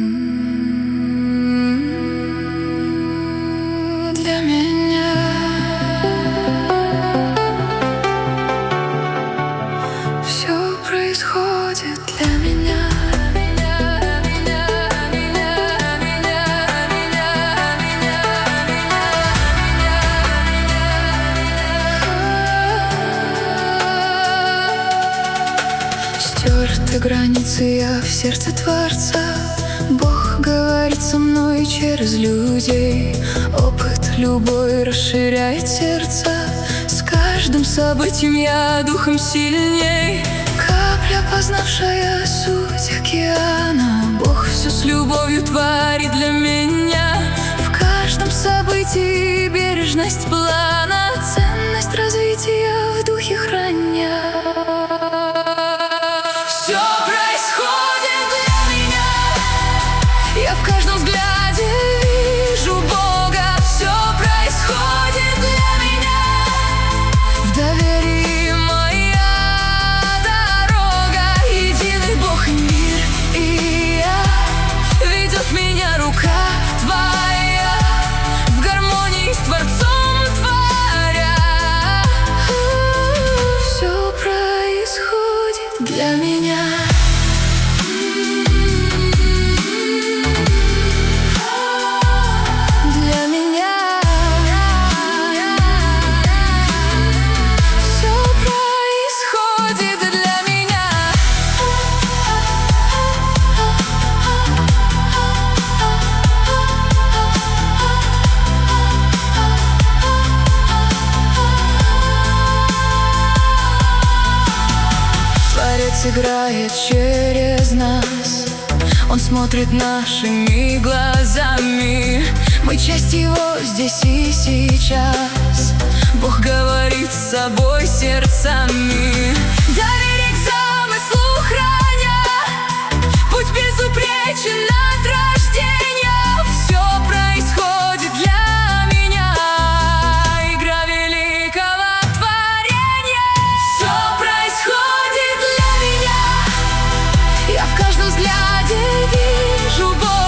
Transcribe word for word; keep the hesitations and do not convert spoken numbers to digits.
Для меня все происходит для меня. Стерты границы, я в сердце Творца. Бог говорит со мной через людей. Опыт любой расширяет сердца. С каждым событием я духом сильней. Капля, познавшая суть океана. Бог все с любовью творит для меня. В каждом событии бережность плана, ценность развития в духе храня. Все происходит для меня. Я в каждом взгляде вижу Бога. Все происходит для меня. В доверии моя дорога. Единый Бог и мир, и я. Ведет меня рука твоя. В гармонии с Творцом творя. Все происходит для меня. Играет через нас. Он смотрит нашими глазами. Мы часть его здесь и сейчас. Бог говорит с собой сердцами. Доверие к замыслу храня. Путь безупречен от рождения. Все происходит для меня. Игра великого творения. Все происходит. Я в каждом взгляде вижу Бога.